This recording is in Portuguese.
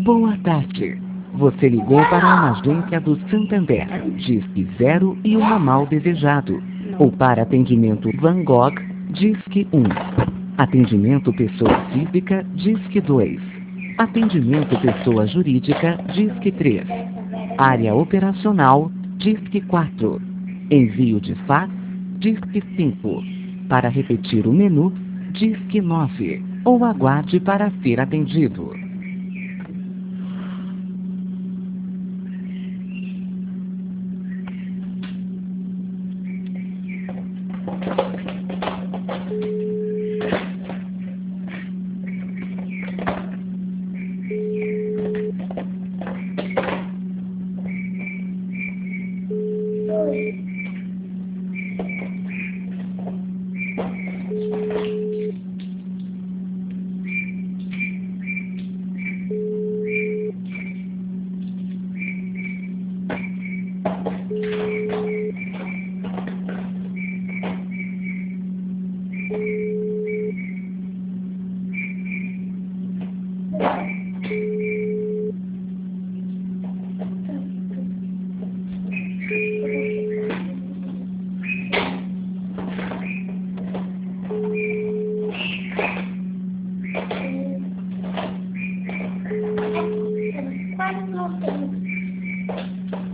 Boa tarde. Você ligou para uma agência do Santander. Disque 0 e um ramal desejado. Ou para atendimento Van Gogh, Disque 1. Atendimento pessoa física, Disque 2. Atendimento pessoa jurídica, Disque 3. Área operacional, Disque 4. Envio de fax, Disque 5. Para repetir o menu, Disque 9. Ou aguarde para ser atendido. Quase não tem.